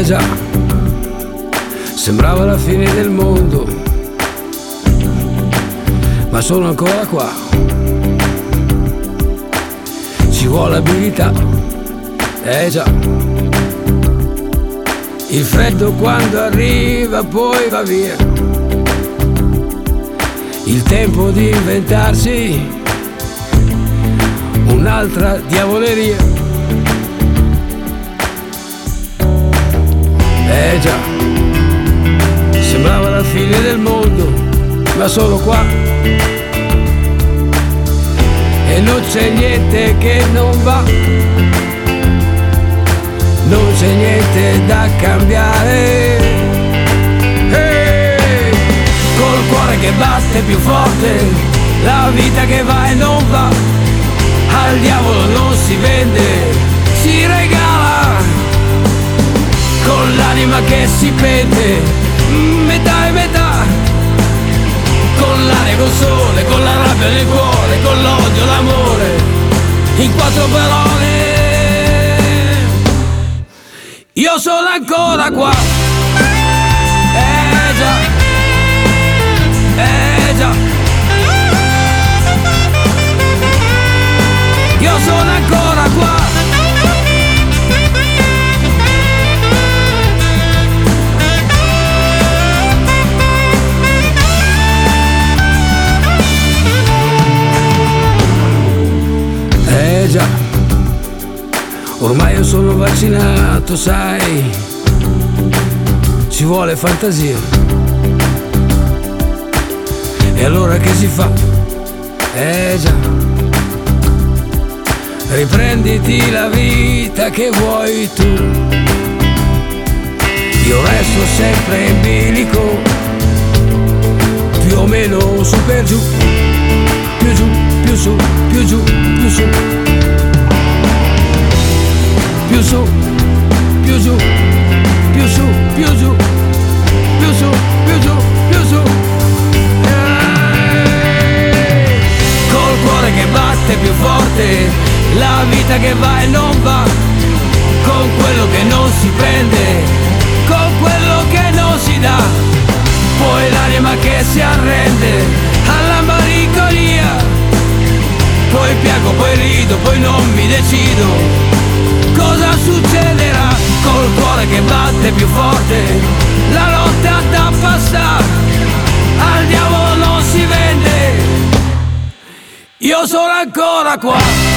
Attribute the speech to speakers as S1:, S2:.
S1: già, sembrava la fine del mondo, ma sono ancora qua. Ci vuole abilità, già. Il freddo quando arriva poi va via. Il tempo di inventarsi un'altra diavoleria. Già, sembrava la fine del mondo, ma solo qua. E non c'è niente che non va, non c'è niente da cambiare. Col cuore che batte più forte, la vita che va e non va, al diavolo non si vende, si regala. Con l'anima che si pende, metà e metà. Con l'aria, col sole, con la rabbia nel cuore, con l'odio, l'amore, in quattro parole. Io sono ancora qua. Già, già. Io sono ancora qua. Già, ormai io sono vaccinato, sai, ci vuole fantasia. E allora che si fa? Già, riprenditi la vita che vuoi tu. Io resto sempre in bilico, più o meno su per giù, più giù, più su, più giù, più su. Più su, più giù, più su, più giù, più su, più giù, più su. Col cuore che batte più forte, la vita che va e non va, con quello che non si prende, con quello che non si dà. Poi l'anima che si arrende alla malinconia. Poi piango, poi rido, poi non mi decido. Cosa succederà? Col cuore che batte più forte, la lotta da passare, al diavolo non si vende. Io sono ancora qua.